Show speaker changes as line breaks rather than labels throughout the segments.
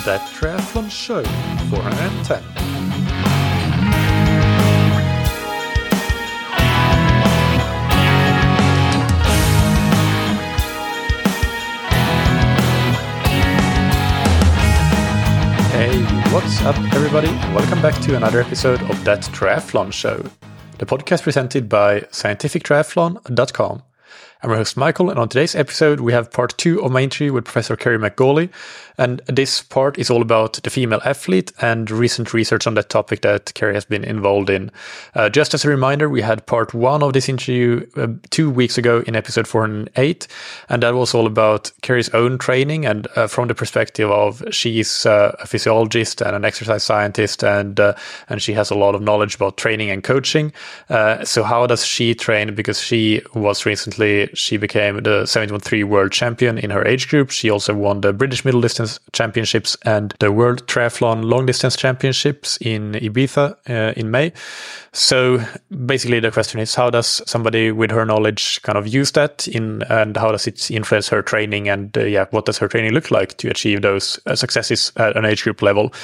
That Triathlon Show 410. Hey, what's up everybody? Welcome back to another episode of That Triathlon Show, the podcast presented by scientifictriathlon.com. I'm your host Michael, and on today's episode we have part 2 of my interview with Professor Kerry McGauley, and this part is all about the female athlete and recent research on that topic that Kerry has been involved in. Just as a reminder, we had part 1 of this interview 2 weeks ago in episode 408, and that was all about Kerry's own training and from the perspective of she's a physiologist and an exercise scientist, and she has a lot of knowledge about training and coaching. So how does she train? Because she became the 71.3 world champion in her age group. She also won the British Middle Distance Championships and the World Triathlon Long Distance Championships in Ibiza in May. So basically the question is, how does somebody with her knowledge kind of use that and how does it influence her training, and what does her training look like to achieve those successes at an age group level?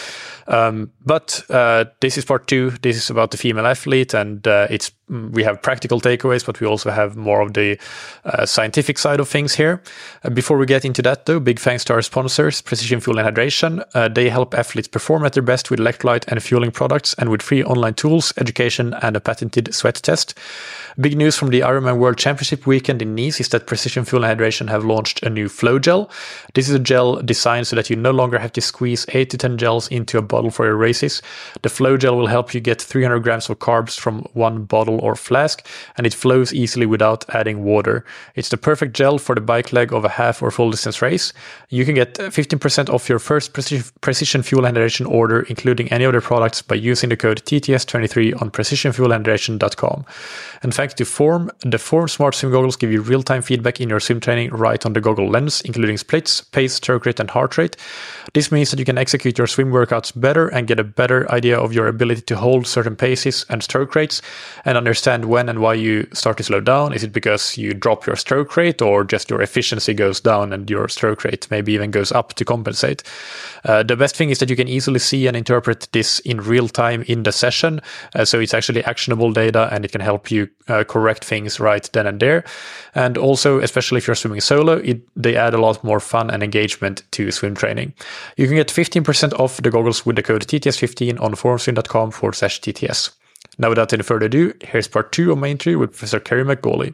But this is part 2. This is about the female athlete, and we have practical takeaways, but we also have more of the scientific side of things here. Before we get into that though, big thanks to our sponsors, Precision Fuel and Hydration. They help athletes perform at their best with electrolyte and fueling products, and with free online tools, education, and a patented sweat test. Big news from the Ironman World Championship weekend in Nice is that Precision Fuel and Hydration have launched a new flow gel. This is a gel designed so that you no longer have to squeeze 8 to 10 gels into a bottle for your races. The flow gel will help you get 300 grams of carbs from one bottle or flask, and it flows easily without adding water. It's the perfect gel for the bike leg of a half or full distance race. You can get 15% off your first Precision Fuel and Hydration order, including any other products, by using the code TTS23 on precisionfuelandhydration.com. In fact, the Form Smart Swim goggles give you real-time feedback in your swim training right on the goggle lens, including splits, pace, stroke rate, and heart rate. This means that you can execute your swim workouts better and get a better idea of your ability to hold certain paces and stroke rates, and understand when and why you start to slow down. Is it because you drop your stroke rate, or just your efficiency goes down and your stroke rate maybe even goes up to compensate? The best thing is that you can easily see and interpret this in real time in the session, so it's actually actionable data, and it can help you correct things right then and there. And also, especially if you're swimming solo, they add a lot more fun and engagement to swim training. You can get 15% off the goggles with the code TTS15 on formswim.com/TTS. Now, without any further ado, here's part 2 of my interview with Professor Kerry McGauley.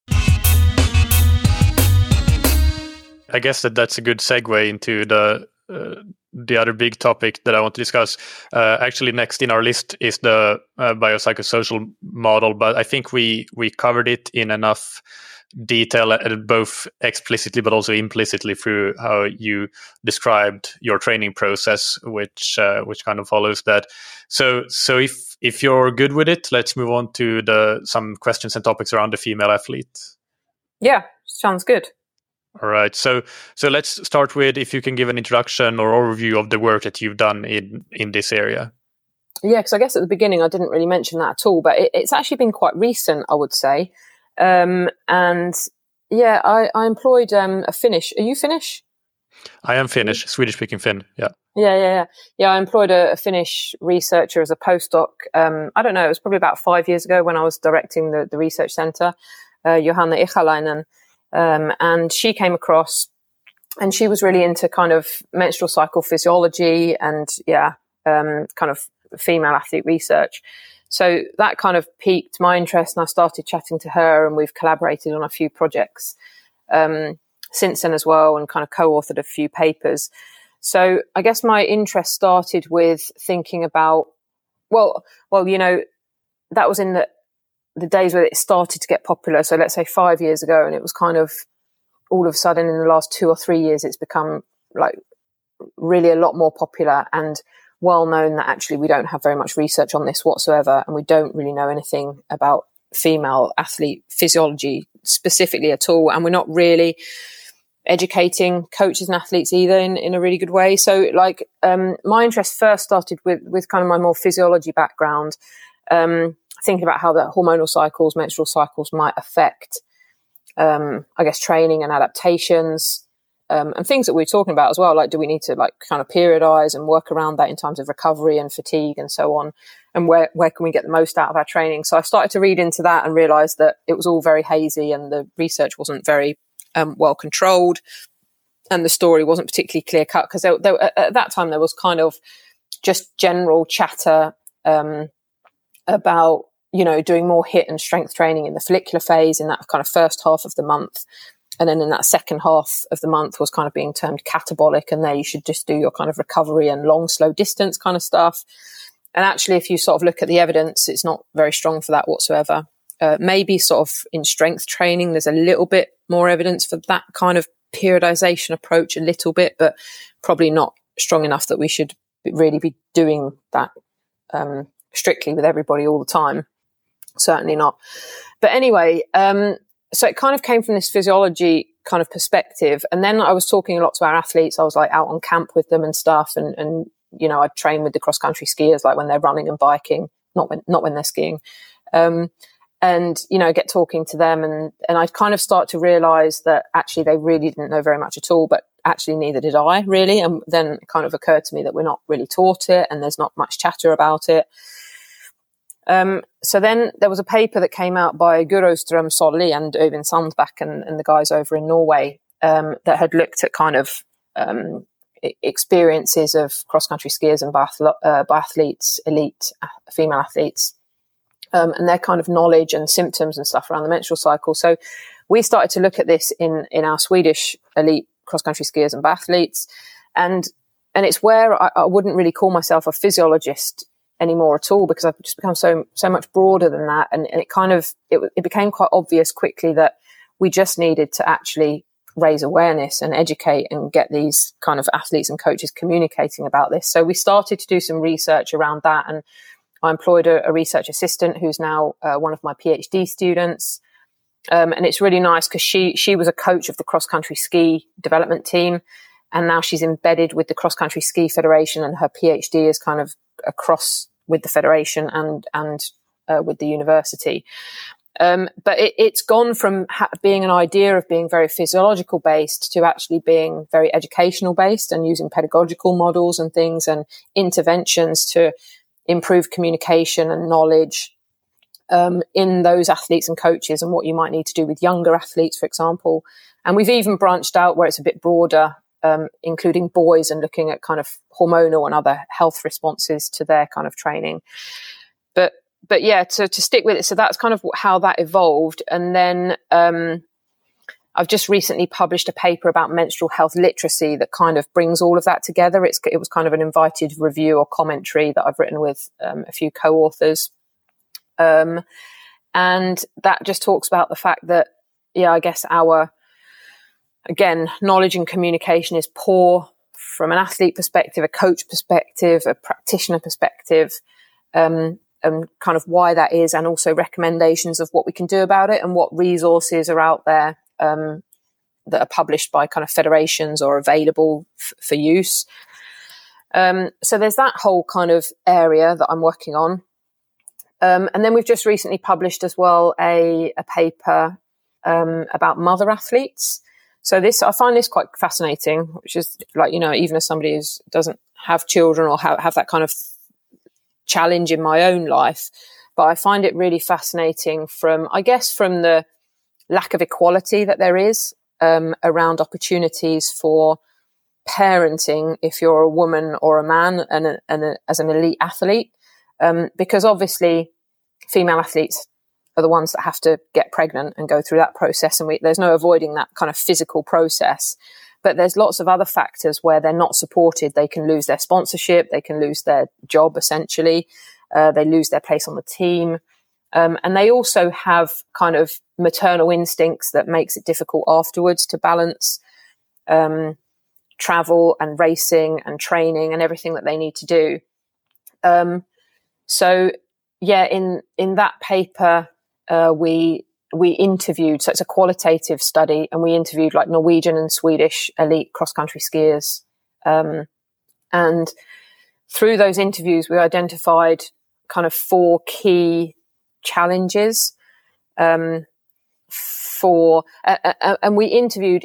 I guess that's a good segue into the other big topic that I want to discuss. Actually, next in our list is the biopsychosocial model, but I think we covered it in enough detail, both explicitly but also implicitly, through how you described your training process, which kind of follows that. So if you're good with it, let's move on to some questions and topics around the female athlete.
Yeah, sounds good.
All right. So let's start with, if you can give an introduction or overview of the work that you've done in this area.
Yeah, because I guess at the beginning I didn't really mention that at all, but it's actually been quite recent, I would say. And yeah, I employed a Finnish. Are you Finnish?
I am Finnish, Swedish-speaking Finn. Yeah.
Yeah. I employed a Finnish researcher as a postdoc. I don't know, it was probably about 5 years ago when I was directing the research centre, Johanna Ichalainen. And she came across, and she was really into kind of menstrual cycle physiology and kind of female athlete research. So that kind of piqued my interest, and I started chatting to her, and we've collaborated on a few projects since then as well, and kind of co-authored a few papers. So I guess my interest started with thinking about, well, you know, that was in the days where it started to get popular. So let's say 5 years ago, and it was kind of all of a sudden in the last 2 or 3 years, it's become like really a lot more popular and well known that actually we don't have very much research on this whatsoever, and we don't really know anything about female athlete physiology specifically at all, and we're not really educating coaches and athletes either in a really good way. So like my interest first started with kind of my more physiology background, thinking about how the hormonal cycles, menstrual cycles might affect I guess training and adaptations. and things that we were talking about as well, like do we need to like kind of periodize and work around that in terms of recovery and fatigue and so on, and where can we get the most out of our training? So I started to read into that and realized that it was all very hazy and the research wasn't very well controlled, and the story wasn't particularly clear cut, because at that time there was kind of just general chatter about, you know, doing more HIIT and strength training in the follicular phase in that kind of first half of the month. And then in that second half of the month was kind of being termed catabolic. And there you should just do your kind of recovery and long, slow distance kind of stuff. And actually, if you sort of look at the evidence, it's not very strong for that whatsoever. Maybe sort of in strength training, there's a little bit more evidence for that kind of periodization approach, a little bit, but probably not strong enough that we should really be doing that strictly with everybody all the time. Certainly not. But anyway, so it kind of came from this physiology kind of perspective. And then I was talking a lot to our athletes. I was like out on camp with them and stuff. And you know, I train with the cross country skiers, like when they're running and biking, not when they're skiing. And, you know, get talking to them, and I'd kind of start to realize that actually they really didn't know very much at all, but actually neither did I really. And then it kind of occurred to me that we're not really taught it and there's not much chatter about it. So then there was a paper that came out by Guro Strøm Solli and Øyvind Sandbakk and the guys over in Norway, that had looked at kind of, experiences of cross-country skiers and biathletes, elite female athletes, and their kind of knowledge and symptoms and stuff around the menstrual cycle. So we started to look at this in our Swedish elite cross-country skiers and biathletes, and it's where I wouldn't really call myself a physiologist anymore at all, because I've just become so much broader than that, and it kind of it became quite obvious quickly that we just needed to actually raise awareness and educate and get these kind of athletes and coaches communicating about this. So we started to do some research around that, and I employed a research assistant who's now one of my PhD students. And it's really nice because she was a coach of the cross-country ski development team, and now she's embedded with the Cross-Country Ski Federation, and her PhD is kind of across with the federation and with the university. But it's gone from being an idea of being very physiological based to actually being very educational based, and using pedagogical models and things and interventions to improve communication and knowledge in those athletes and coaches, and what you might need to do with younger athletes, for example. And we've even branched out where it's a bit broader, including boys, and looking at kind of hormonal and other health responses to their kind of training. But yeah, to stick with it, so that's kind of how that evolved. And then I've just recently published a paper about menstrual health literacy that kind of brings all of that together. It was kind of an invited review or commentary that I've written with a few co-authors. And that just talks about the fact that, I guess our, again, knowledge and communication is poor from an athlete perspective, a coach perspective, a practitioner perspective, and kind of why that is, and also recommendations of what we can do about it and what resources are out there that are published by kind of federations or available for use. So there's that whole kind of area that I'm working on. And then we've just recently published as well a paper about mother athletes. So I find this quite fascinating, which is like, even as somebody who doesn't have children or have that kind of challenge in my own life, but I find it really fascinating from the lack of equality that there is around opportunities for parenting if you're a woman or a man and as an elite athlete, because obviously female athletes are the ones that have to get pregnant and go through that process, and there's no avoiding that kind of physical process. But there's lots of other factors where they're not supported. They can lose their sponsorship. They can lose their job, essentially. They lose their place on the team. And they also have kind of maternal instincts that makes it difficult afterwards to balance travel and racing and training and everything that they need to do. In that paper, we interviewed, so it's a qualitative study, and we interviewed like Norwegian and Swedish elite cross-country skiers. And through those interviews, we identified kind of 4 key challenges and we interviewed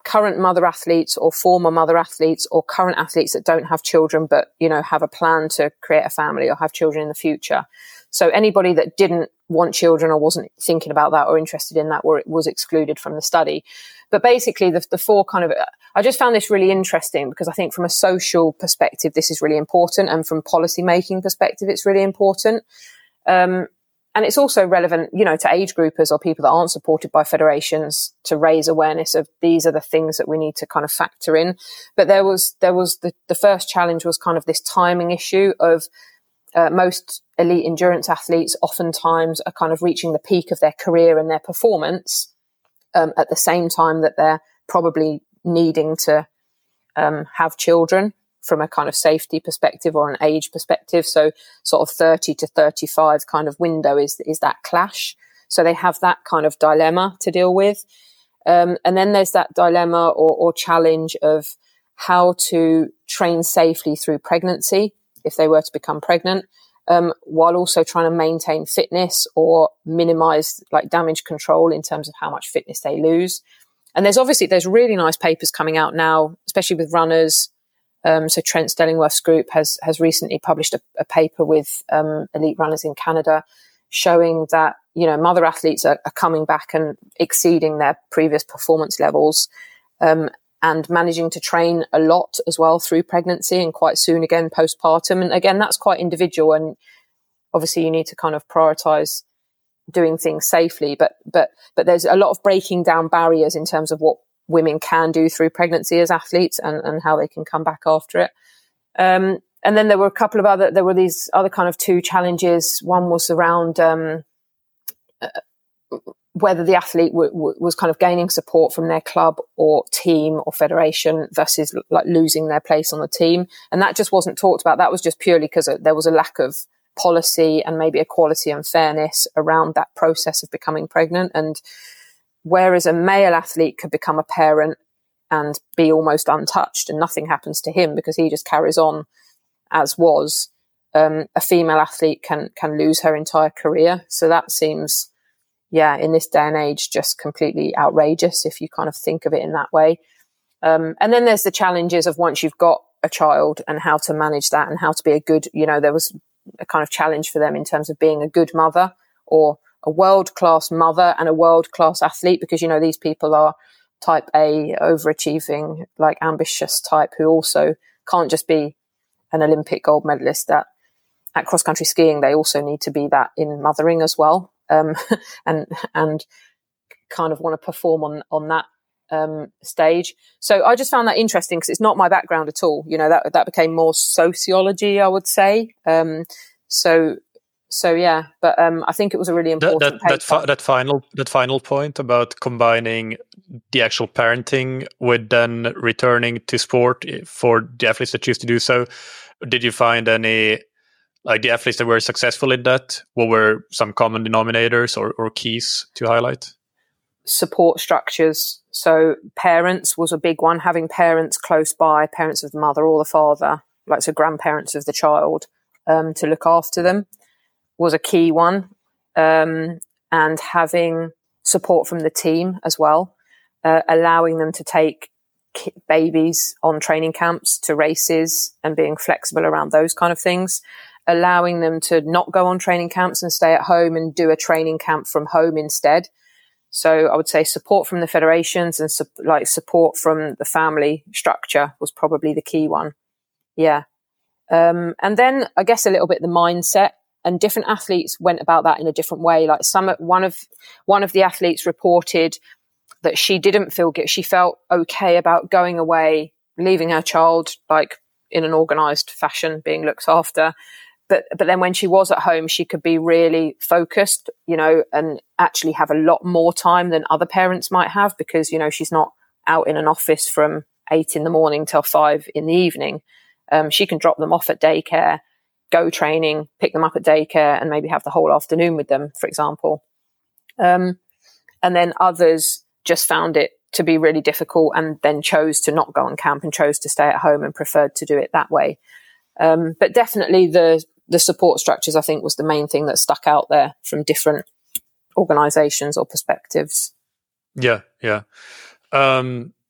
current mother athletes or former mother athletes or current athletes that don't have children, but, have a plan to create a family or have children in the future. So anybody that didn't want children or wasn't thinking about that or interested in that was excluded from the study. But basically the four I just found this really interesting because I think from a social perspective, this is really important. And from policy making perspective, it's really important. And it's also relevant, to age groupers or people that aren't supported by federations to raise awareness of these are the things that we need to kind of factor in. But there was the first challenge was kind of this timing issue of most elite endurance athletes oftentimes are kind of reaching the peak of their career and their performance at the same time that they're probably needing to have children from a kind of safety perspective or an age perspective. So sort of 30 to 35 kind of window is that clash. So they have that kind of dilemma to deal with. And then there's that dilemma or challenge of how to train safely through pregnancy if they were to become pregnant, while also trying to maintain fitness or minimize like damage control in terms of how much fitness they lose. And there's really nice papers coming out now, especially with runners. So Trent Stellingworth's group has recently published a paper with elite runners in Canada showing that, mother athletes are coming back and exceeding their previous performance levels and managing to train a lot as well through pregnancy and quite soon again postpartum. And again, that's quite individual. And obviously you need to kind of prioritize doing things safely. But there's a lot of breaking down barriers in terms of what women can do through pregnancy as athletes and how they can come back after it. And then there were these other kind of two challenges. One was around whether the athlete was kind of gaining support from their club or team or federation versus like losing their place on the team. And that just wasn't talked about. That was just purely because there was a lack of policy and maybe equality and fairness around that process of becoming pregnant. And whereas a male athlete could become a parent and be almost untouched and nothing happens to him because he just carries on as was, a female athlete can lose her entire career. So that seems, in this day and age, just completely outrageous if you kind of think of it in that way. And then there's the challenges of once you've got a child and how to manage that and how to be a good, there was a kind of challenge for them in terms of being a good mother or a world-class mother and a world-class athlete, because, these people are type A, overachieving, like ambitious type who also can't just be an Olympic gold medalist. That at cross-country skiing, they also need to be that in mothering as well. And kind of want to perform on that stage. So I just found that interesting because it's not my background at all. That became more sociology, I would say. So yeah, but I think it was a really important
that final point about combining the actual parenting with then returning to sport for the athletes that choose to do so. Did you find any, like the athletes that were successful in that? What were some common denominators or keys to highlight?
Support structures. So parents was a big one, having parents close by, parents of the mother or the father, like so grandparents of the child, to look after them was a key one. And having support from the team as well, allowing them to take babies on training camps to races and being flexible around those kind of things, allowing them to not go on training camps and stay at home and do a training camp from home instead. So I would say support from the federations and support from the family structure was probably the key one. Yeah. And then I guess a little bit the mindset, and different athletes went about that in a different way. Like one of the athletes reported that she didn't feel good. She felt okay about going away, leaving her child like in an organized fashion, being looked after. But then when she was at home, she could be really focused, and actually have a lot more time than other parents might have because, she's not out in an office from 8 a.m. till 5 p.m. She can drop them off at daycare, go training, pick them up at daycare, and maybe have the whole afternoon with them, for example. And then others just found it to be really difficult and then chose to not go on camp and chose to stay at home and preferred to do it that way. But definitely the support structures, I think, was the main thing that stuck out there from different organizations or perspectives.
Yeah.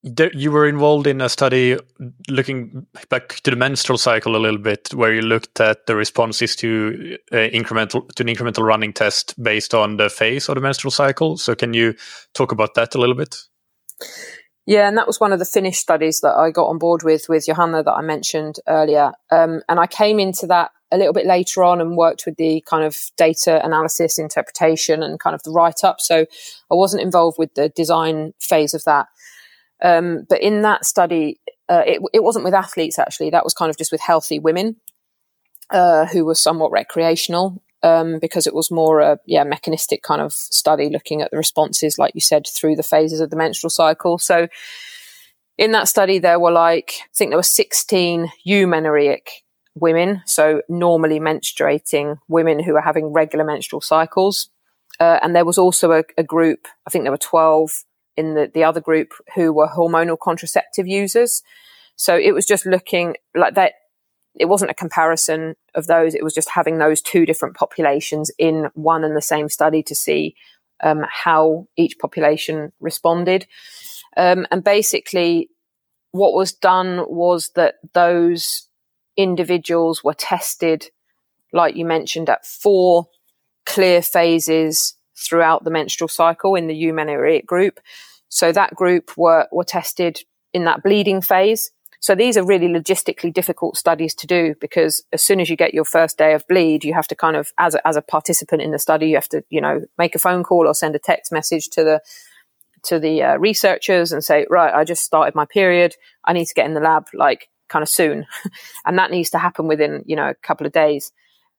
you were involved in a study looking back to the menstrual cycle a little bit, where you looked at the responses to an incremental running test based on the phase of the menstrual cycle. So can you talk about that a little bit?
Yeah, and that was one of the Finnish studies that I got on board with Johanna that I mentioned earlier. And I came into that a little bit later on and worked with the kind of data analysis, interpretation, and kind of the write-up. So I wasn't involved with the design phase of that. But in that study, it wasn't with athletes, actually. That was kind of just with healthy women who were somewhat recreational, because it was more a mechanistic kind of study looking at the responses, like you said, through the phases of the menstrual cycle. So in that study, there were 16 eumenorrheic women, so normally menstruating women who are having regular menstrual cycles. And there was also a group, I think there were 12 in the other group, who were hormonal contraceptive users. So it was just looking like that. It wasn't a comparison of those. It was just having those two different populations in one and the same study to see how each population responded. And basically what was done was that those individuals were tested, like you mentioned, at 4 clear phases throughout the menstrual cycle in the eumenorrheic group. So that group were tested in that bleeding phase. So these are really logistically difficult studies to do, because as soon as you get your first day of bleed, you have to kind of, as a participant in the study, you have to, make a phone call or send a text message to the researchers and say, right, I just started my period. I need to get in the lab kind of soon. And that needs to happen within, a couple of days.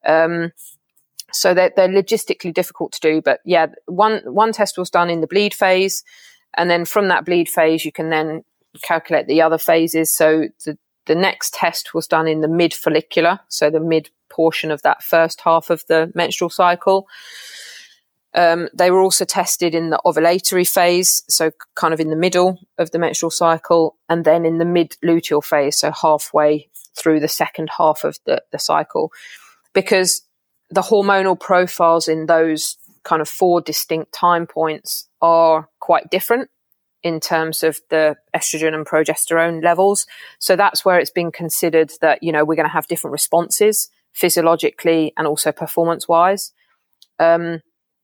So they're logistically difficult to do. But yeah, one test was done in the bleed phase. And then from that bleed phase, you can then calculate the other phases. So the next test was done in the mid follicular, so the mid portion of that first half of the menstrual cycle. They were also tested in the ovulatory phase, so kind of in the middle of the menstrual cycle, and then in the mid luteal phase, so halfway through the second half of the cycle, because the hormonal profiles in those kind of 4 distinct time points are quite different in terms of the estrogen and progesterone levels. So that's where it's been considered that, we're going to have different responses physiologically and also performance-wise. But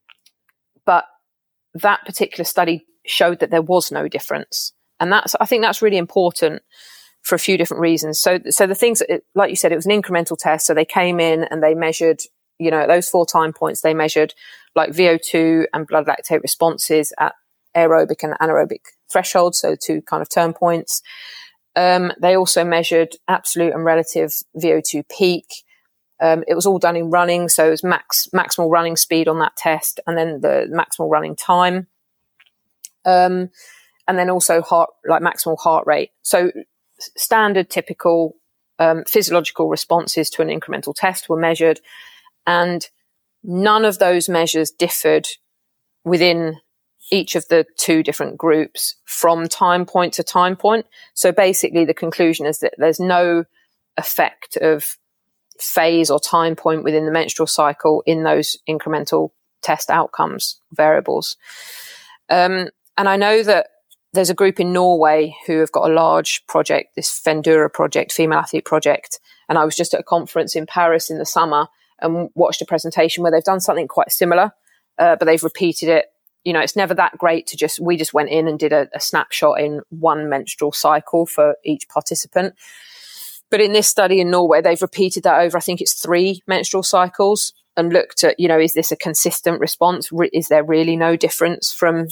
that particular study showed that there was no difference. And I think that's really important for a few different reasons. So the things, like you said, it was an incremental test. So they came in and they measured, at those 4 time points, they measured VO2 and blood lactate responses at aerobic and anaerobic thresholds, so 2 kind of turn points. They also measured absolute and relative VO2 peak. It was all done in running, so it was maximal running speed on that test, and then the maximal running time, and then also maximal heart rate. So standard, typical physiological responses to an incremental test were measured, and none of those measures differed within each of the 2 different groups from time point to time point. So basically the conclusion is that there's no effect of phase or time point within the menstrual cycle in those incremental test outcomes variables. And I know that there's a group in Norway who have got a large project, this Fendura project, Female Athlete Project. And I was just at a conference in Paris in the summer and watched a presentation where they've done something quite similar, but they've repeated it. It's never that great we just went in and did a snapshot in one menstrual cycle for each participant. But in this study in Norway, they've repeated that over, I think it's 3 menstrual cycles, and looked at, is this a consistent response? Is there really no difference from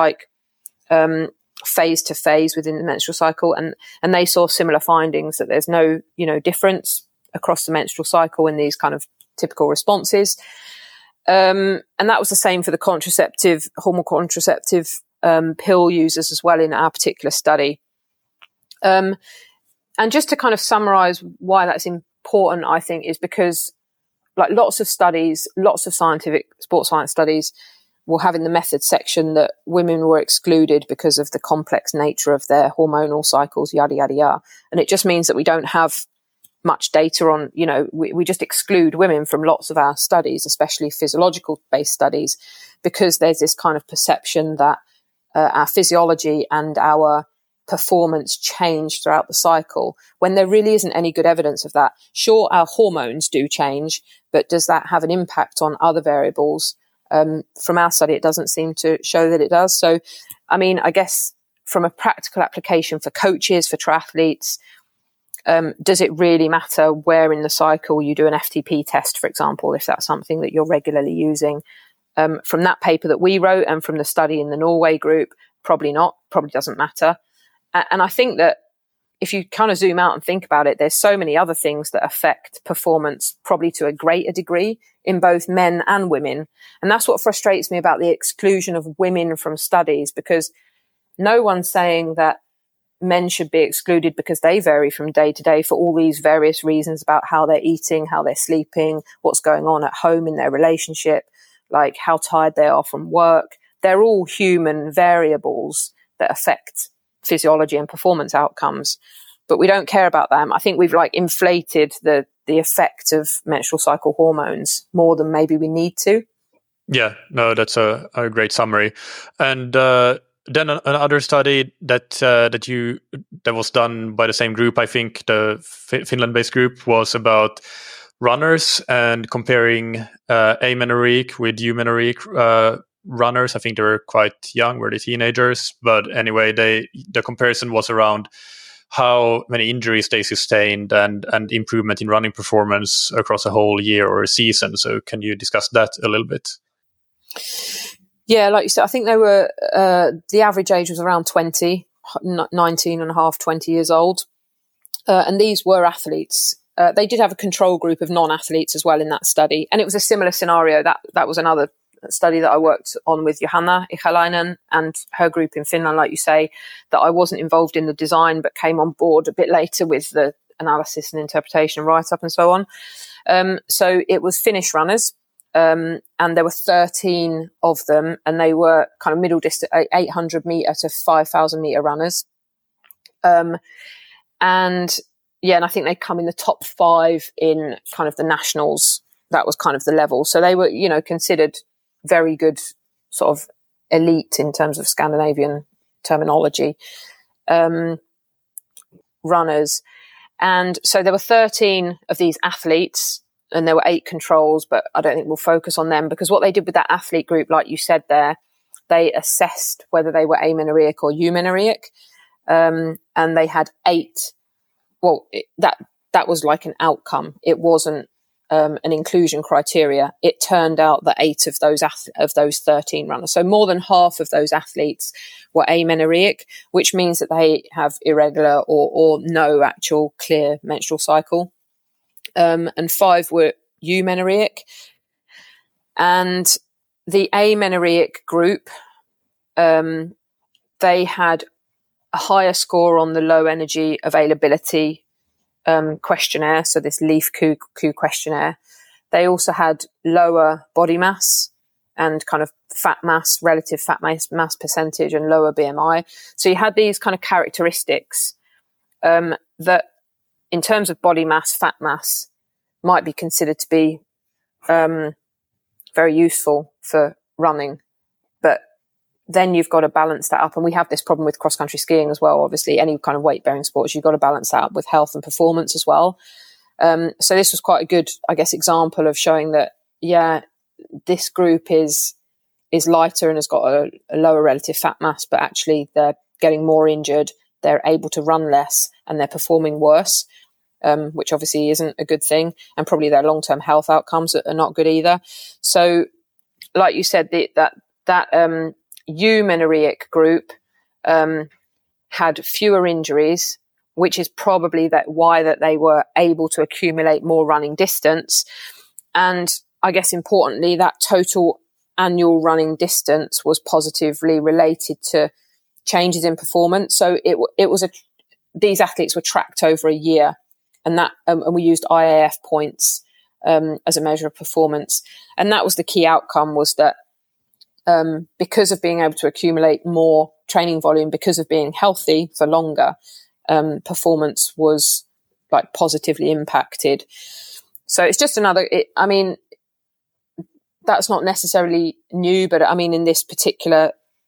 phase to phase within the menstrual cycle? And they saw similar findings, that there's no, difference across the menstrual cycle in these kind of typical responses. And that was the same for the hormone contraceptive pill users as well in our particular study. And just to kind of summarize why that's important, I think, is because lots of studies, lots of scientific sports science studies will have in the methods section that women were excluded because of the complex nature of their hormonal cycles, yada, yada, yada. And it just means that we don't have much data on, we just exclude women from lots of our studies, especially physiological based studies, because there's this kind of perception that our physiology and our performance change throughout the cycle when there really isn't any good evidence of that. Sure, our hormones do change, but does that have an impact on other variables? From our study, it doesn't seem to show that it does. So, I mean, I guess from a practical application for coaches, for triathletes, does it really matter where in the cycle you do an FTP test, for example, if that's something that you're regularly using? From that paper that we wrote and from the study in the Norway group, probably not, probably doesn't matter. And I think that if you kind of zoom out and think about it, there's so many other things that affect performance, probably to a greater degree in both men and women. And that's what frustrates me about the exclusion of women from studies, because no one's saying that men should be excluded because they vary from day to day for all these various reasons about how they're eating, how they're sleeping, what's going on at home in their relationship, like how tired they are from work. They're all human variables that affect physiology and performance outcomes, but we don't care about them. I think we've like inflated the effect of menstrual cycle hormones more than maybe we need to.
Yeah, no, that's a great summary. And then another study that was done by the same group, I think the Finland-based group, was about runners and comparing amenorrheic with eumenorrheic runners. I think they were quite young, were they teenagers? But anyway, the comparison was around how many injuries they sustained and improvement in running performance across a whole year or a season. So can you discuss that a little bit?
Yeah, like you said, I think they were, the average age was around 20, 19 and a half, 20 years old. And these were athletes. They did have a control group of non-athletes as well in that study. And it was a similar scenario. That was another study that I worked on with Johanna Ihalainen and her group in Finland, like you say, that I wasn't involved in the design, but came on board a bit later with the analysis and interpretation, write-up and so on. So it was Finnish runners. And there were 13 of them, and they were kind of middle distance, 800 meter to 5,000 meter runners. And I think they come in the top 5 in kind of the nationals. That was kind of the level. So they were, considered very good sort of elite in terms of Scandinavian terminology, runners. And so there were 13 of these athletes, and there were 8 controls, but I don't think we'll focus on them, because what they did with that athlete group, like you said there, they assessed whether they were amenorrheic or eumenorrheic. And they had 8. Well, that was like an outcome. It wasn't an inclusion criteria. It turned out that 8 of those 13 runners, so more than half of those athletes, were amenorrheic, which means that they have irregular or no actual clear menstrual cycle. And 5 were eumenorrheic. And the amenorrheic group, they had a higher score on the low energy availability questionnaire, so this LEAF-Q questionnaire. They also had lower body mass and kind of fat mass, relative fat mass percentage, and lower BMI. So you had these kind of characteristics that, in terms of body mass, fat mass, might be considered to be very useful for running. But then you've got to balance that up. And we have this problem with cross-country skiing as well. Obviously, any kind of weight-bearing sports, you've got to balance that up with health and performance as well. So this was quite a good, I guess, example of showing that, this group is lighter and has got a lower relative fat mass, but actually they're getting more injured, they're able to run less, and they're performing worse, which obviously isn't a good thing. And probably their long-term health outcomes are not good either. So, like you said, that eumenorrheic group had fewer injuries, which is probably why they were able to accumulate more running distance. And I guess importantly, that total annual running distance was positively related to changes in performance. So these athletes were tracked over a year, and we used IAF points as a measure of performance. And that was the key outcome, was that because of being able to accumulate more training volume, because of being healthy for longer, performance was like positively impacted. So it's just that's not necessarily new, but I mean, in this particular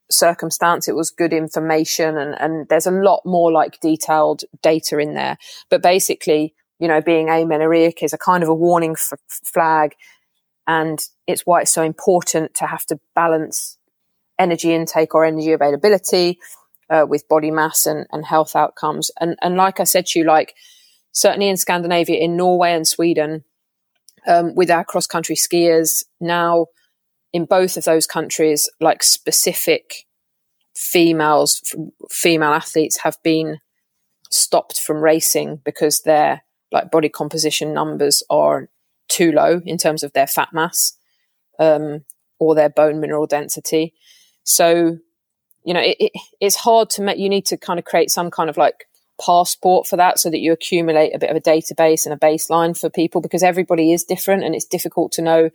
circumstance. It was good information, and there's a lot more like detailed data in there. But basically, being amenorrheic is a kind of a warning flag, and it's why it's so important to have to balance energy intake or energy availability with body mass and health outcomes. And like I said to you, like certainly in Scandinavia, in Norway and Sweden, with our cross-country skiers now, in both of those countries, like specific female athletes have been stopped from racing because their like body composition numbers are too low in terms of their fat mass or their bone mineral density. So, it's hard to make. You need to kind of create some kind of like passport for that, so that you accumulate a bit of a database and a baseline for people, because everybody is different and it's difficult to know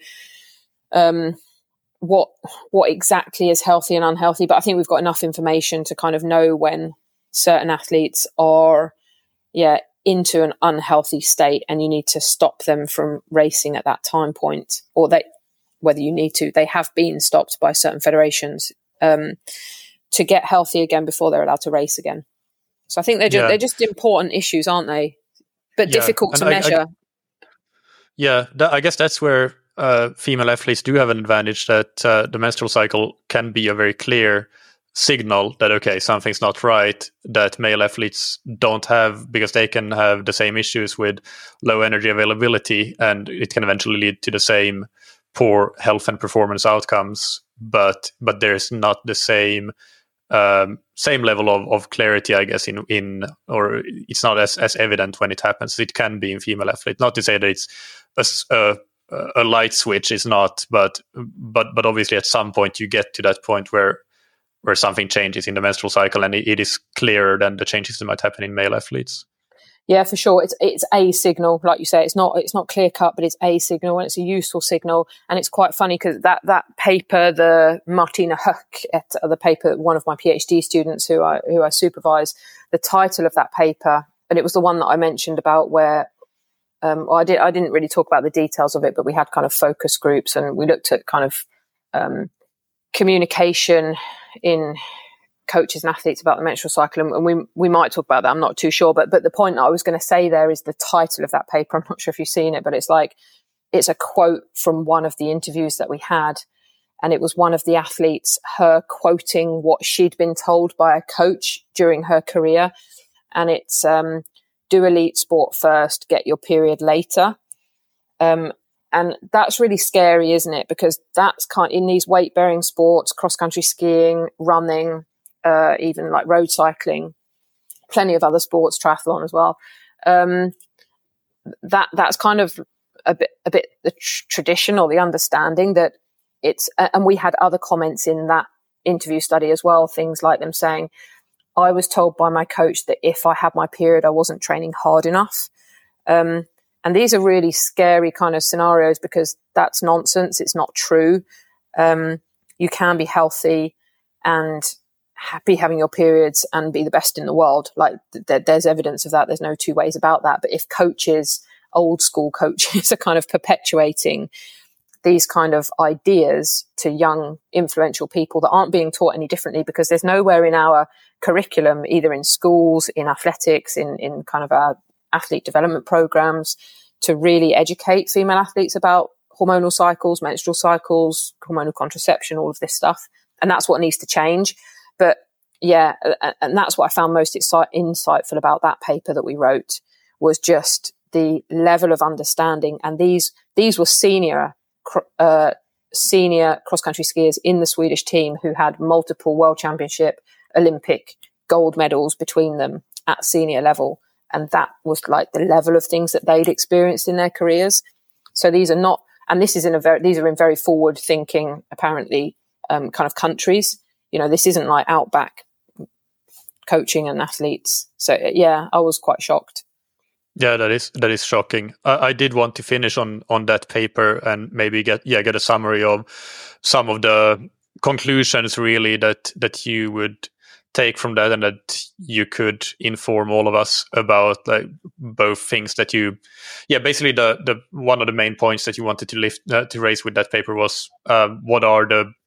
what exactly is healthy and unhealthy. But I think we've got enough information to kind of know when certain athletes are into an unhealthy state and you need to stop them from racing at that time point, or they have been stopped by certain federations to get healthy again before they're allowed to race again. So I think they're just important issues, aren't they? But difficult to measure.
I guess that's where female athletes do have an advantage, that the menstrual cycle can be a very clear signal that, okay, something's not right, that male athletes don't have, because they can have the same issues with low energy availability, and it can eventually lead to the same poor health and performance outcomes, but there's not the same level of clarity, I guess, in or it's not as evident when it happens. It can be in female athletes. Not to say that it's a light switch, is not, but obviously at some point you get to that point where something changes in the menstrual cycle, and it is clearer than the changes that might happen in male athletes.
Yeah, for sure. It's a signal, like you say. It's not clear cut, but it's a signal, and it's a useful signal. And it's quite funny because that paper, the Martina Höck, the paper, one of my PhD students who I supervise, the title of that paper, and it was the one that I mentioned about where I didn't really talk about the details of it, but we had kind of focus groups and we looked at kind of communication in coaches and athletes about the menstrual cycle, and we might talk about that. I'm not too sure, but the point I was going to say there is the title of that paper. I'm not sure if you've seen it, but it's a quote from one of the interviews that we had, and it was one of the athletes, her quoting what she'd been told by a coach during her career, and it's do elite sport first, get your period later. And that's really scary, isn't it? Because that's in these weight-bearing sports, cross-country skiing, running, even like road cycling, plenty of other sports, triathlon as well. That's kind of a bit the tradition or the understanding that it's, and we had other comments in that interview study as well, things like them saying, I was told by my coach that if I had my period, I wasn't training hard enough. And these are really scary kind of scenarios because that's nonsense. It's not true. You can be healthy and happy having your periods and be the best in the world. Like there's evidence of that. There's no two ways about that. But if coaches, old school coaches, are kind of perpetuating these kind of ideas to young influential people that aren't being taught any differently, because there's nowhere in our curriculum, either in schools, in athletics, in kind of our athlete development programs, to really educate female athletes about hormonal cycles, menstrual cycles, hormonal contraception, all of this stuff. And that's what needs to change. But yeah, and that's what I found most insightful about that paper that we wrote, was just the level of understanding. And these were senior cross-country skiers in the Swedish team who had multiple world championship, Olympic gold medals between them at senior level. And that was like the level of things that they'd experienced in their careers. So these are not, and this is these are in very forward thinking, apparently, kind of countries. You know, this isn't like outback coaching and athletes. So yeah, I was quite shocked.
Yeah, that is shocking. I did want to finish on that paper and maybe get a summary of some of the conclusions really that you would take from that, and that you could inform all of us about, like, both things that you, basically the one of the main points that you wanted to raise with that paper was what are the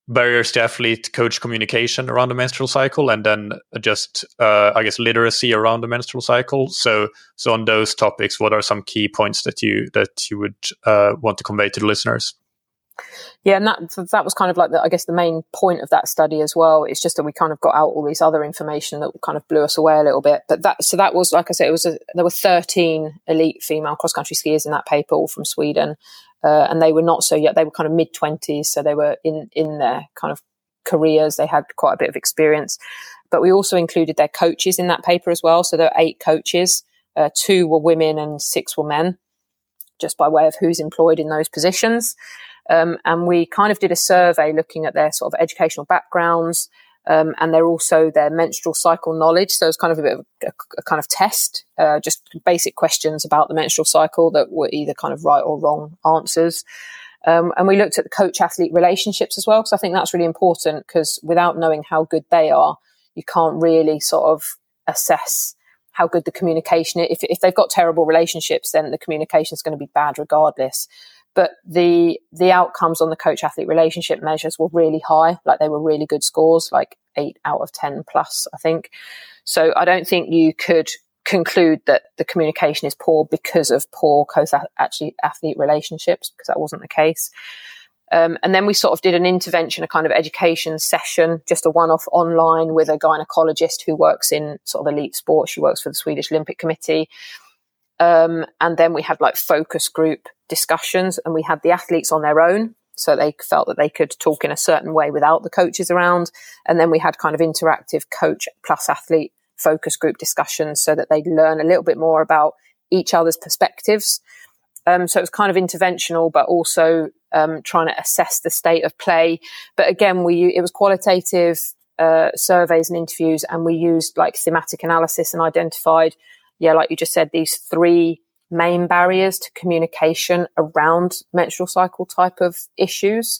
barriers to athlete coach communication around the menstrual cycle, and then just I guess literacy around the menstrual cycle. So on those topics, what are some key points that you would want to convey to the listeners?
Yeah, and that was kind of like I guess the main point of that study as well. It's just that we kind of got out all these other information that kind of blew us away a little bit. But that was, like I said, there were 13 elite female cross country skiers in that paper, all from Sweden. And they were not so yet, they were kind of mid-20s. So they were in their kind of careers. They had quite a bit of experience. But we also included their coaches in that paper as well. So there were 8 coaches. 2 were women and 6 were men, just by way of who's employed in those positions. And we kind of did a survey looking at their sort of educational backgrounds, and they're also their menstrual cycle knowledge. So it's kind of a bit of a kind of test, just basic questions about the menstrual cycle that were either kind of right or wrong answers. And we looked at the coach-athlete relationships as well, because I think that's really important, because without knowing how good they are, you can't really sort of assess how good the communication is. If they've got terrible relationships, then the communication is going to be bad regardless. But the outcomes on the coach-athlete relationship measures were really high. Like, they were really good scores, like 8 out of 10 plus, I think. So I don't think you could conclude that the communication is poor because of poor coach-athlete relationships, because that wasn't the case. And then we sort of did an intervention, a kind of education session, just a one-off online with a gynecologist who works in sort of elite sports. She works for the Swedish Olympic Committee. And then we had like focus group discussions, and we had the athletes on their own. So they felt that they could talk in a certain way without the coaches around. And then we had kind of interactive coach plus athlete focus group discussions so that they'd learn a little bit more about each other's perspectives. So it was kind of interventional, but also trying to assess the state of play. But again, it was qualitative surveys and interviews, and we used like thematic analysis and identified, like you just said, these 3 main barriers to communication around menstrual cycle type of issues.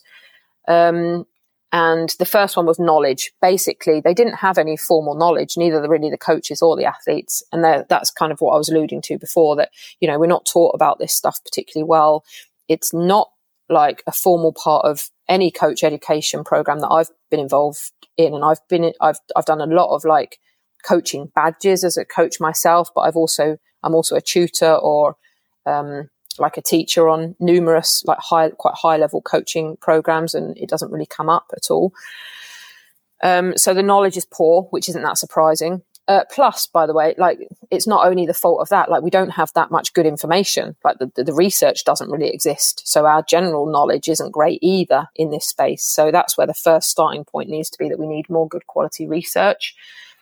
And the first one was knowledge. Basically, they didn't have any formal knowledge, neither really the coaches or the athletes. And that's kind of what I was alluding to before, that, we're not taught about this stuff particularly well. It's not like a formal part of any coach education program that I've been involved in. And I've done a lot of like coaching badges as a coach myself, but I'm also a tutor or like a teacher on numerous like quite high level coaching programs, and it doesn't really come up at all. So the knowledge is poor, which isn't that surprising. Plus, by the way, like, it's not only the fault of that, like, we don't have that much good information. Like, the research doesn't really exist. So our general knowledge isn't great either in this space. So that's where the first starting point needs to be, that we need more good quality research.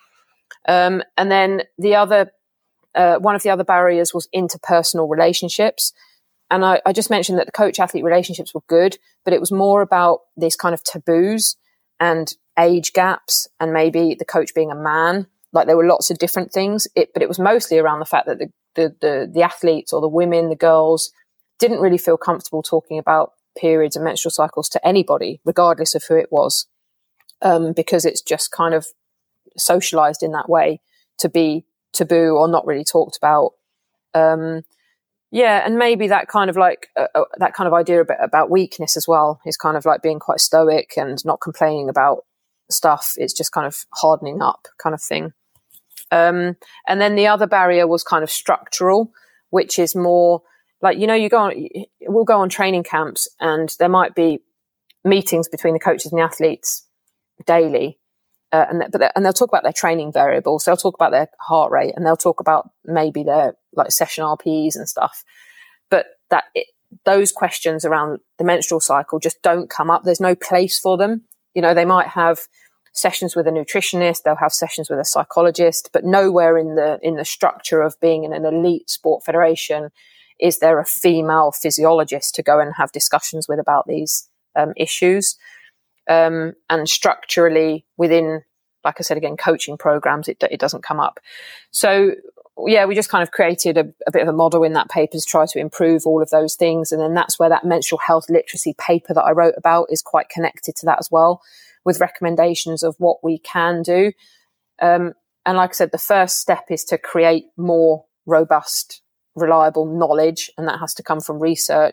And then the other, one of the other barriers was interpersonal relationships. And I just mentioned that the coach-athlete relationships were good, but it was more about these kind of taboos and age gaps, and maybe the coach being a man. Like, there were lots of different things, but it was mostly around the fact that the athletes or the women, the girls, didn't really feel comfortable talking about periods and menstrual cycles to anybody, regardless of who it was, because it's just kind of socialized in that way to be taboo or not really talked about. And maybe that kind of like that kind of idea about weakness as well is kind of like being quite stoic and not complaining about stuff. It's just kind of hardening up kind of thing. And then the other barrier was kind of structural, which is more like, we'll go on training camps, and there might be meetings between the coaches and the athletes daily. And they'll talk about their training variables. They'll talk about their heart rate, and they'll talk about maybe their like session RPEs and stuff. But those questions around the menstrual cycle just don't come up. There's no place for them. They might have sessions with a nutritionist, they'll have sessions with a psychologist, but nowhere in the structure of being in an elite sport federation is there a female physiologist to go and have discussions with about these issues. And structurally within, like I said again, coaching programs, it doesn't come up. So we just kind of created a bit of a model in that paper to try to improve all of those things. And then that's where that menstrual health literacy paper that I wrote about is quite connected to that as well, with recommendations of what we can do. And like I said, the first step is to create more robust, reliable knowledge, and that has to come from research.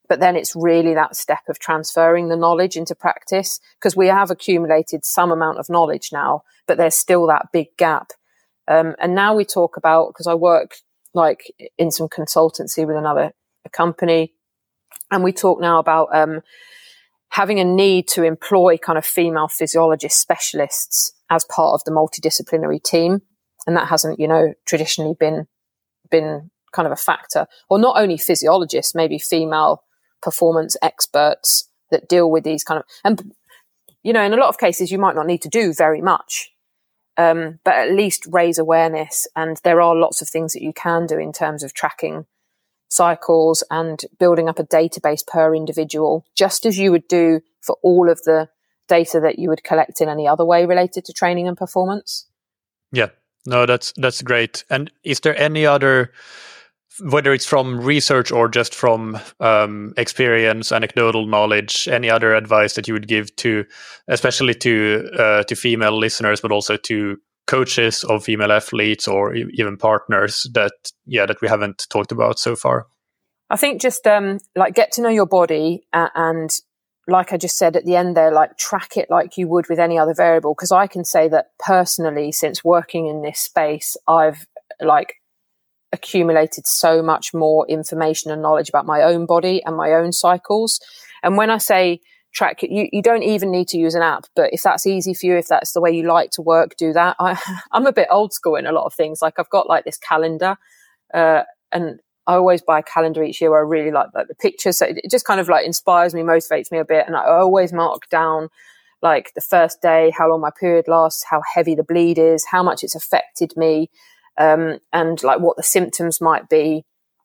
But then it's really that step of transferring the knowledge into practice, because we have accumulated some amount of knowledge now, but there's still that big gap. And now we talk about, because I work like in some consultancy with another company, and we talk now about having a need to employ kind of female physiologist specialists as part of the multidisciplinary team. And that hasn't, traditionally been kind of a factor. Or not only physiologists, maybe female performance experts that deal with these kind of, and, in a lot of cases, you might not need to do very much, but at least raise awareness. And there are lots of things that you can do in terms of tracking cycles and building up a database per individual, just as you would do for all of the data that you would collect in any other way related to training and performance.
Yeah, no, that's great. And is there any other, whether it's from research or just from experience, anecdotal knowledge, any other advice that you would give to, especially to female listeners, but also to coaches of female athletes or even partners that we haven't talked about so far?
I think just get to know your body, and like I just said at the end there, like track it like you would with any other variable. Because I can say that personally, since working in this space, I've accumulated so much more information and knowledge about my own body and my own cycles. And when I say track it, you don't even need to use an app, but if that's easy for you, if that's the way you like to work, do that. I'm a bit old school in a lot of things. Like I've got like this calendar, and I always buy a calendar each year where I really like the pictures. So it just kind of like inspires me, motivates me a bit. And I always mark down like the first day, how long my period lasts, how heavy the bleed is, how much it's affected me, and like what the symptoms might be.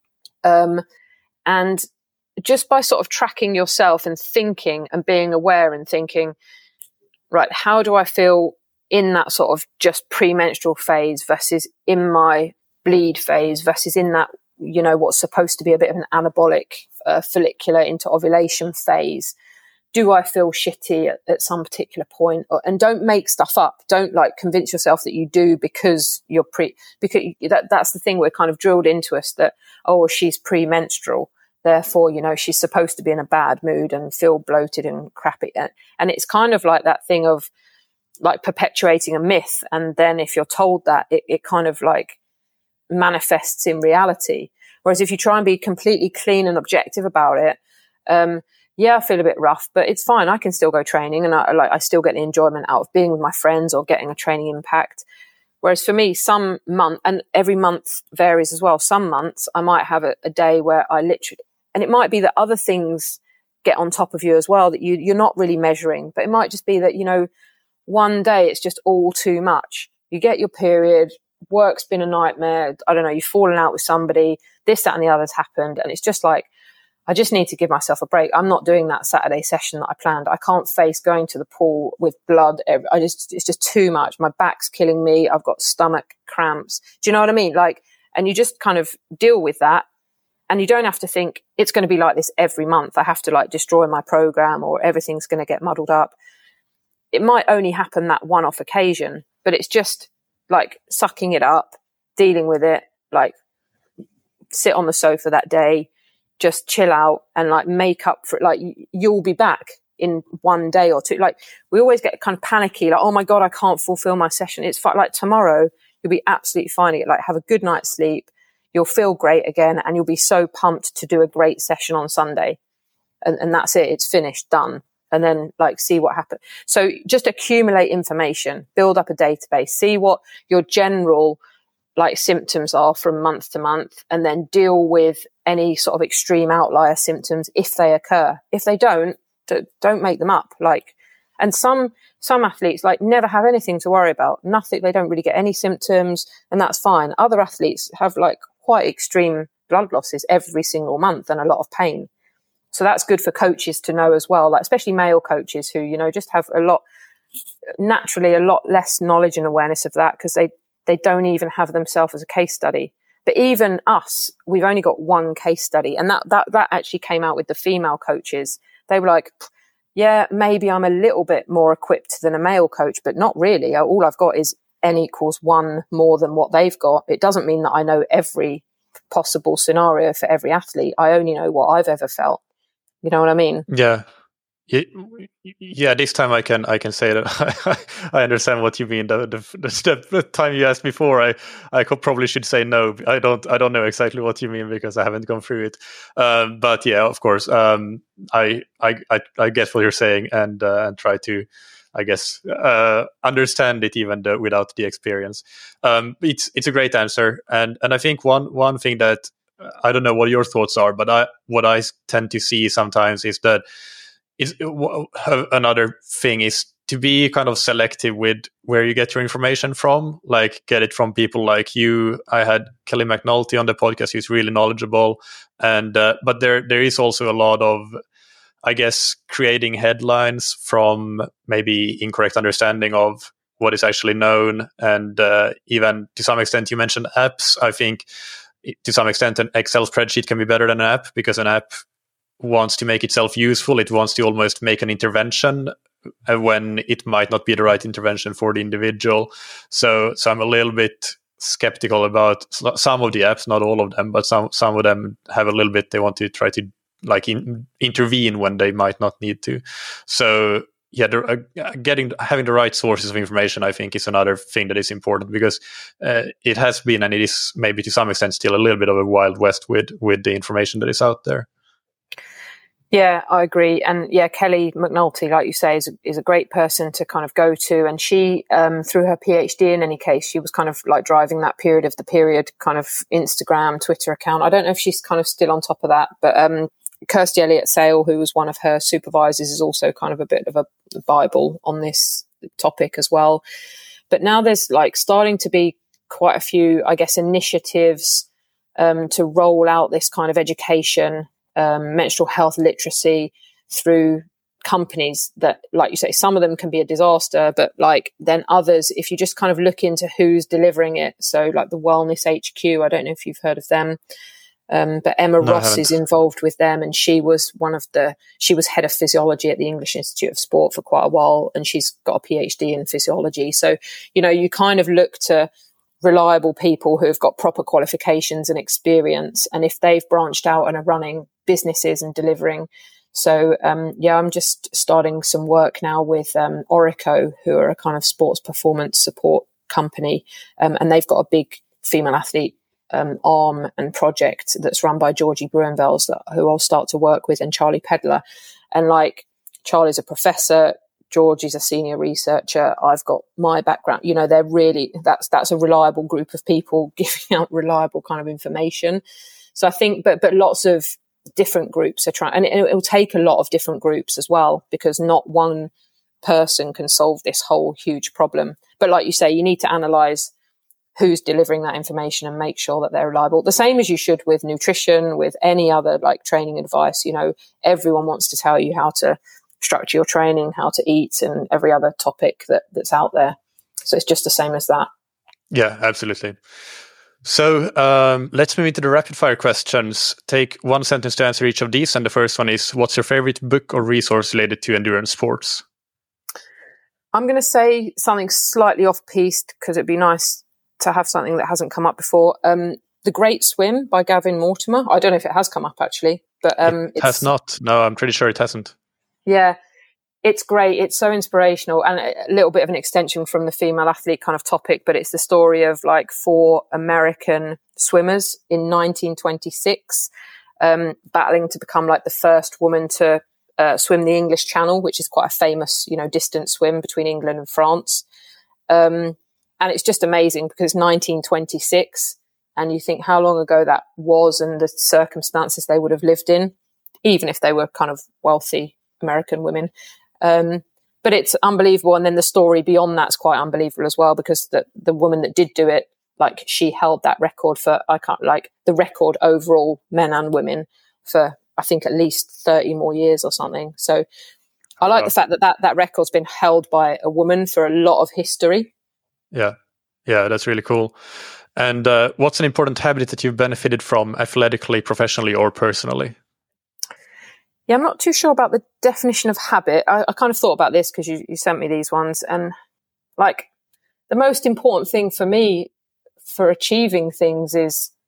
And just by sort of tracking yourself and thinking and being aware and thinking, right, how do I feel in that sort of just premenstrual phase versus in my bleed phase versus in that, what's supposed to be a bit of an anabolic follicular into ovulation phase? Do I feel shitty at some particular point? And don't make stuff up. Don't convince yourself that you do because you're because that's the thing we're kind of drilled into us, that, oh, she's premenstrual, therefore, she's supposed to be in a bad mood and feel bloated and crappy. And it's kind of like that thing of like perpetuating a myth. And then if you're told that, it kind of like manifests in reality. Whereas if you try and be completely clean and objective about it, I feel a bit rough, but it's fine. I can still go training, and I still get the enjoyment out of being with my friends or getting a training impact. Whereas for me, some month, and every month varies as well. Some months I might have a day where I literally, and it might be that other things get on top of you as well that you're not really measuring, but it might just be that, one day it's just all too much. You get your period, work's been a nightmare. I don't know, you've fallen out with somebody, this, that, and the other's happened. And it's just like, I just need to give myself a break. I'm not doing that Saturday session that I planned. I can't face going to the pool with blood. It's just too much. My back's killing me. I've got stomach cramps. Do you know what I mean? And you just kind of deal with that. And you don't have to think it's going to be like this every month. I have to destroy my program or everything's going to get muddled up. It might only happen that one-off occasion, but it's just sucking it up, dealing with it, sit on the sofa that day, just chill out and make up for it. You'll be back in one day or two. We always get kind of panicky, oh my God, I can't fulfill my session. It's fine. Tomorrow you'll be absolutely fine. Have a good night's sleep. You'll feel great again. And you'll be so pumped to do a great session on Sunday. And that's it. It's finished, done. And then see what happens. So just accumulate information, build up a database, see what your general symptoms are from month to month, and then deal with any sort of extreme outlier symptoms if they occur. If they don't make them up. And some athletes never have anything to worry about. Nothing. They don't really get any symptoms, and that's fine. Other athletes have quite extreme blood losses every single month and a lot of pain. So that's good for coaches to know as well, especially male coaches who, just have naturally a lot less knowledge and awareness of that because they don't even have themselves as a case study. But even us, we've only got one case study. And that actually came out with the female coaches. They were like, yeah, maybe I'm a little bit more equipped than a male coach, but not really. All I've got is N equals 1 more than what they've got. It doesn't mean that I know every possible scenario for every athlete. I only know what I've ever felt.
Mm-hmm.
You know what I mean?
Yeah. Yeah, this time I can say that I understand what you mean. The time you asked before, I probably should say no. I don't know exactly what you mean because I haven't gone through it. But yeah, of course, I get what you're saying and try to, I guess, understand it even without the experience. It's a great answer, and I think one thing that I don't know what your thoughts are, but what I tend to see sometimes is that. Another thing is to be kind of selective with where you get your information from, like get it from people like you. I had Kelly McNulty on the podcast, who's really knowledgeable, and but there is also a lot of, I guess, creating headlines from maybe incorrect understanding of what is actually known, and even to some extent you mentioned apps. I think to some extent an Excel spreadsheet can be better than an app, because an app wants to make itself useful. It wants to almost make an intervention when it might not be the right intervention for the individual. So I'm a little bit skeptical about some of the apps, not all of them, but some of them have a little bit, they want to try to like intervene when they might not need to. So yeah, having the right sources of information, I think, is another thing that is important, because it has been, and it is maybe to some extent still a little bit of a wild west with the information that is out there.
Yeah, I agree. And yeah, Kelly McNulty, like you say, is a great person to kind of go to. And she, through her PhD in any case, she was kind of like driving that period kind of Instagram, Twitter account. I don't know if she's kind of still on top of that, but Kirsty Elliott Sale, who was one of her supervisors, is also kind of a bit of a Bible on this topic as well. But now there's like starting to be quite a few, I guess, initiatives to roll out this kind of education, menstrual health literacy through companies that, like you say, some of them can be a disaster, but like then others, if you just kind of look into who's delivering it. So like the Wellness HQ, I don't know if you've heard of them, but Emma Ross is involved with them, and she was head of physiology at the English Institute of Sport for quite a while, and she's got a PhD in physiology. So, you know, you kind of look to reliable people who have got proper qualifications and experience, and if they've branched out and are running businesses and delivering. So I'm just starting some work now with Orico, who are a kind of sports performance support company, and they've got a big female athlete arm and project that's run by Georgie Bruinvels, who I'll start to work with, and Charlie Pedler. And like, Charlie's a professor, George is a senior researcher, I've got my background, you know, they're really, that's a reliable group of people giving out reliable kind of information. So I think, but lots of different groups are trying, and it will take a lot of different groups as well, because not one person can solve this whole huge problem. But like you say, you need to analyze who's delivering that information and make sure that they're reliable. The same as you should with nutrition, with any other like training advice. You know, everyone wants to tell you how to structure your training, how to eat, and every other topic that's out there. So it's just the same as that.
Yeah, absolutely. So let's move into the rapid fire questions. Take one sentence to answer each of these. And the first one is, what's your favorite book or resource related to endurance sports?
I'm going to say something slightly off-piste, because it'd be nice to have something that hasn't come up before. The Great Swim by Gavin Mortimer. I don't know if it has come up actually, but
it has not. No, I'm pretty sure it hasn't.
Yeah, it's great. It's so inspirational, and a little bit of an extension from the female athlete kind of topic, but it's the story of like 4 American swimmers in 1926 battling to become like the first woman to swim the English Channel, which is quite a famous, you know, distance swim between England and France. And it's just amazing because it's 1926, and you think how long ago that was and the circumstances they would have lived in, even if they were kind of wealthy American women. But it's unbelievable. And then the story beyond that's quite unbelievable as well, because the woman that did do it, like, she held that record for, the record overall, men and women, for I think at least 30 more years or something. So I like the fact that record's been held by a woman for a lot of history.
Yeah, that's really cool. And what's an important habit that you've benefited from athletically, professionally, or personally?
Yeah, I'm not too sure about the definition of habit. I kind of thought about this because you sent me these ones. And like, the most important thing for me for achieving things is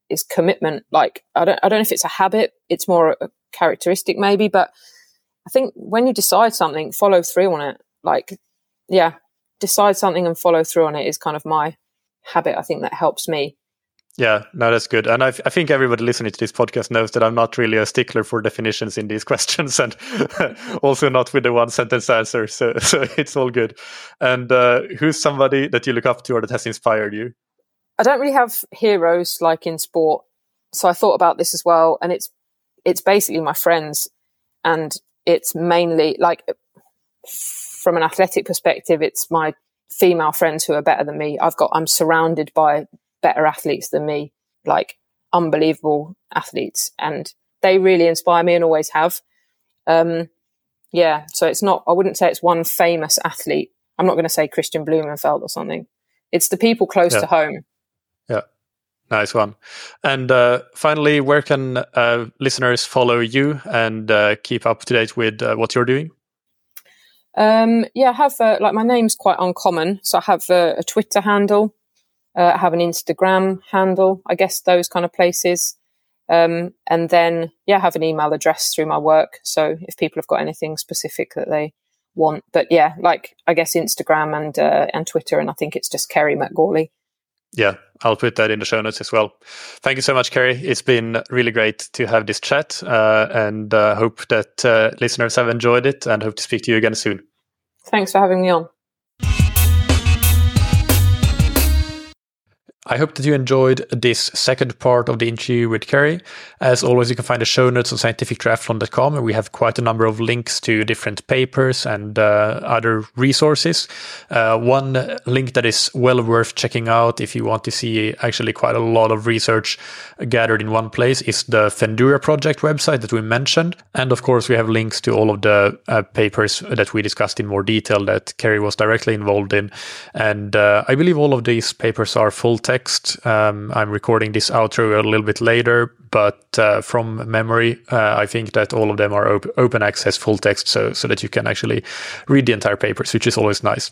is commitment. Like, I don't know if it's a habit, it's more a characteristic maybe, but I think when you decide something, follow through on it. Like, yeah, decide something and follow through on it is kind of my habit. I think that helps me.
Yeah, no, that's good. And I think everybody listening to this podcast knows that I'm not really a stickler for definitions in these questions, and also not with the one sentence answer. So it's all good. And who's somebody that you look up to or that has inspired you?
I don't really have heroes like in sport. So I thought about this as well. And it's basically my friends. And it's mainly like, from an athletic perspective, it's my female friends who are better than me. I'm surrounded by better athletes than me, like unbelievable athletes, and they really inspire me and always have. So I wouldn't say it's one famous athlete. I'm not going to say Christian Blumenfeld or something. It's the people close to home.
Yeah, nice one. And finally, where can listeners follow you and keep up to date with what you're doing?
I have my name's quite uncommon, so I have a Twitter handle. I have an Instagram handle, I guess those kind of places. And then, I have an email address through my work. So if people have got anything specific that they want, but I guess Instagram and Twitter, and I think it's just Kerry McGawley.
Yeah, I'll put that in the show notes as well. Thank you so much, Kerry. It's been really great to have this chat, and hope that listeners have enjoyed it, and hope to speak to you again soon.
Thanks for having me on.
I hope that you enjoyed this second part of the interview with Kerry. As always, you can find the show notes on scientifictriathlon.com, and we have quite a number of links to different papers and other resources. One link that is well worth checking out if you want to see actually quite a lot of research gathered in one place is the Fendura Project website that we mentioned. And of course, we have links to all of the papers that we discussed in more detail that Kerry was directly involved in. And I believe all of these papers are full text. I'm recording this outro a little bit later, but from memory, I think that all of them are open access full text, so that you can actually read the entire papers, which is always nice.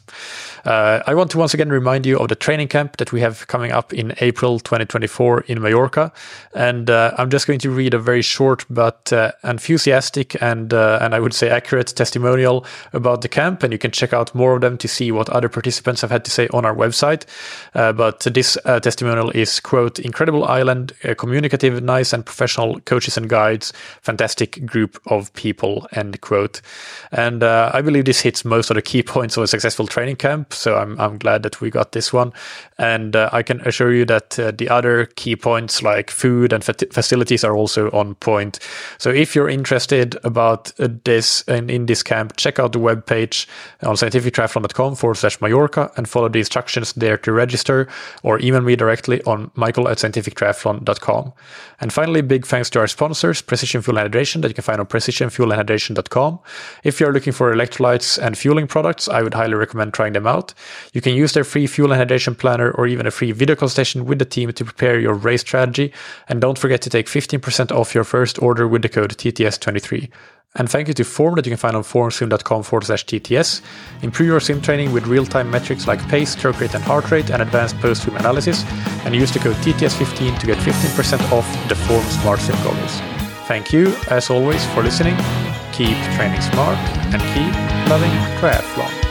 I want to once again remind you of the training camp that we have coming up in April 2024 in Mallorca. And I'm just going to read a very short but enthusiastic and I would say accurate testimonial about the camp, and you can check out more of them to see what other participants have had to say on our website. But this testimonial is, quote, "Incredible island, communicative, nice and professional coaches and guides, fantastic group of people," end quote. And I believe this hits most of the key points of a successful training camp, so I'm glad that we got this one. And I can assure you that the other key points like food and facilities are also on point. So if you're interested about this and in this camp, check out the webpage on scientifictriathlon.com/Mallorca and follow the instructions there to register, or email me directly on michael@scientifictriathlon.com. And finally, big thanks to our sponsors, Precision Fuel and Hydration, that you can find on precisionfuelandhydration.com. If you're looking for electrolytes and fueling products, I would highly recommend trying them out. You can use their free fuel and hydration planner or even a free video consultation with the team to prepare your race strategy. And don't forget to take 15% off your first order with the code TTS23. And thank you to Form that you can find on formswim.com/TTS. Improve your swim training with real-time metrics like pace, stroke rate and heart rate, and advanced post-swim analysis. And use the code TTS15 to get 15% off the Form Smart Swim goggles. Thank you, as always, for listening. Keep training smart and keep loving triathlon.